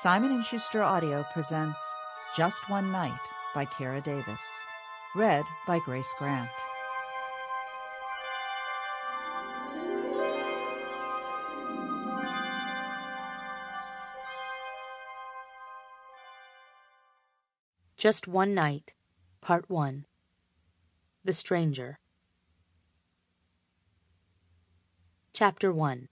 Simon & Schuster Audio presents Just One Night by Kara Davis. Read by Grace Grant. Just One Night, Part 1. The Stranger. Chapter 1.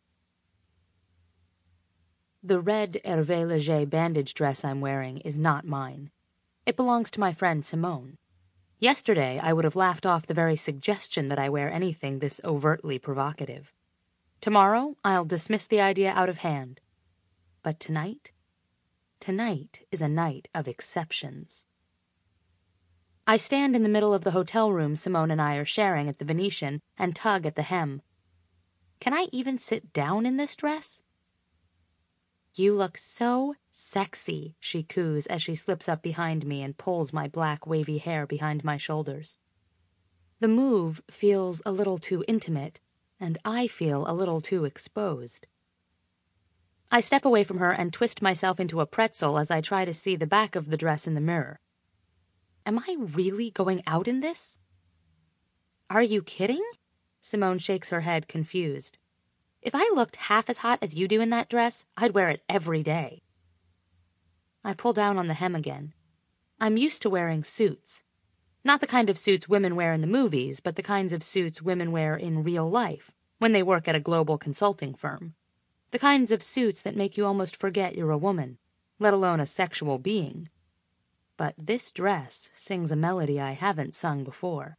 The red Hervé Leger bandage dress I'm wearing is not mine. It belongs to my friend Simone. Yesterday I would have laughed off the very suggestion that I wear anything this overtly provocative. Tomorrow I'll dismiss the idea out of hand. But tonight is a night of exceptions. I stand in the middle of the hotel room Simone and I are sharing at the Venetian and tug at the hem. Can I even sit down in this dress? "You look so sexy," she coos as she slips up behind me and pulls my black wavy hair behind my shoulders. The move feels a little too intimate, and I feel a little too exposed. I step away from her and twist myself into a pretzel as I try to see the back of the dress in the mirror. Am I really going out in this? Are you kidding? Simone shakes her head, confused. If I looked half as hot as you do in that dress, I'd wear it every day. I pull down on the hem again. I'm used to wearing suits. Not the kind of suits women wear in the movies, but the kinds of suits women wear in real life, when they work at a global consulting firm. The kinds of suits that make you almost forget you're a woman, let alone a sexual being. But this dress sings a melody I haven't sung before.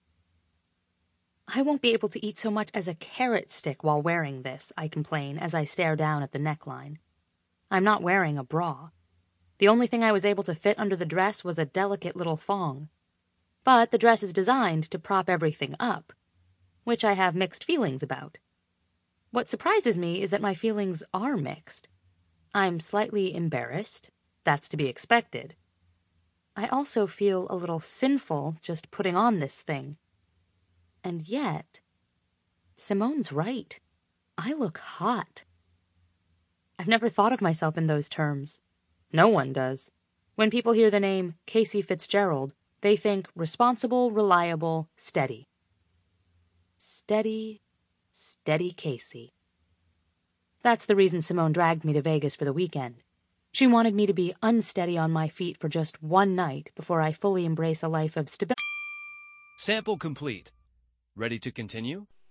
I won't be able to eat so much as a carrot stick while wearing this, I complain as I stare down at the neckline. I'm not wearing a bra. The only thing I was able to fit under the dress was a delicate little thong. But the dress is designed to prop everything up, which I have mixed feelings about. What surprises me is that my feelings are mixed. I'm slightly embarrassed. That's to be expected. I also feel a little sinful just putting on this thing. And yet, Simone's right. I look hot. I've never thought of myself in those terms. No one does. When people hear the name Casey Fitzgerald, they think responsible, reliable, steady. Steady Casey. That's the reason Simone dragged me to Vegas for the weekend. She wanted me to be unsteady on my feet for just one night before I fully embrace a life of stability. Sample complete. Ready to continue?